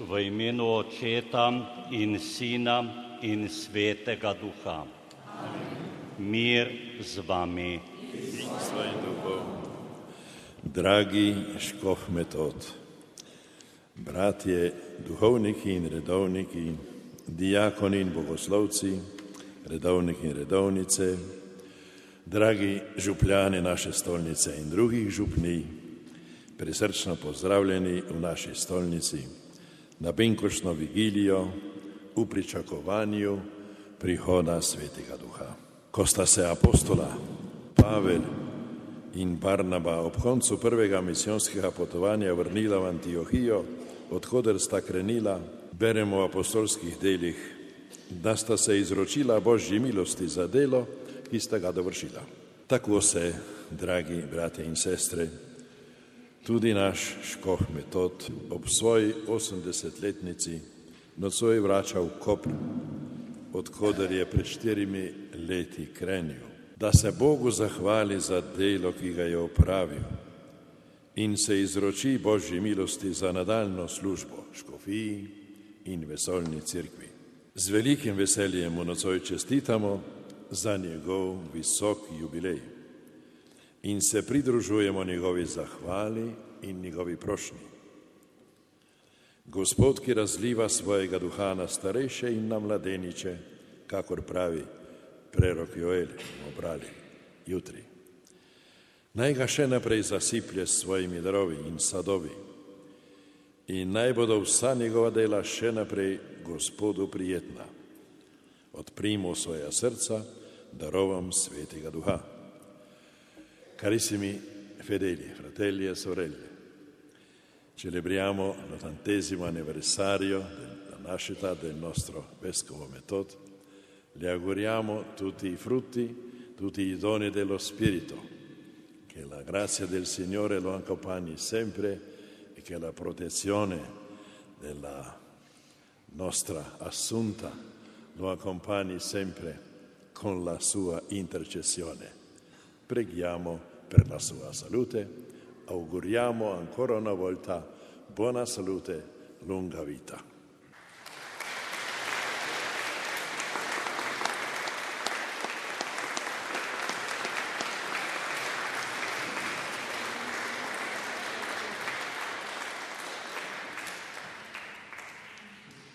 V imenu Očeta in Sina in Svetega Duha. Mir z vami. Dragi škof Metod, bratje, duhovniki in redovniki, diakoni in bogoslovci, redovniki in redovnice, dragi župljani naše stolnice in drugih župnij, prisrčno pozdravljeni v naši stolnici na benkočno vigilijo v pričakovanju prihoda Svetega Duha. Ko sta se apostola Pavel in Barnaba ob koncu prvega misijonskega potovanja vrnila v Antiohijo, odkoder sta krenila, beremo v apostolskih delih, da sta se izročila Božji milosti za delo, ki sta ga dovršila. Tako se, dragi bratje in sestre, tudi naš škof Metod ob svoji 80-letnici nocoj vrača v Koper, odkoder je pred 4 leti krenil, da se Bogu zahvali za delo, ki ga je opravil in se izroči Božji milosti za nadaljno službo škofiji in vesoljni cerkvi. Z velikim veseljem mu nocoj čestitamo za njegov visok jubilej in se pridružujemo njegovi zahvali in njegovi prošnji. Gospod, ki razliva svojega duha na starejše in na mladeniče, kakor pravi prerok Joel, bomo brali jutri. Naj ga še naprej zasiplje s svojimi darovi in sadovi in naj bodo vsa njegova dela še naprej Gospodu prijetna. Odprimo svoja srca darovom Svetega Duha. Carissimi fedeli, fratelli e sorelle, celebriamo l'80° anniversario della nascita del nostro Vescovo Metod. Le auguriamo tutti i frutti, tutti i doni dello Spirito, che la grazia del Signore lo accompagni sempre e che la protezione della nostra Assunta lo accompagni sempre con la sua intercessione. Preghiamo per la sua salute, auguriamo ancora una volta buona salute, lunga vita.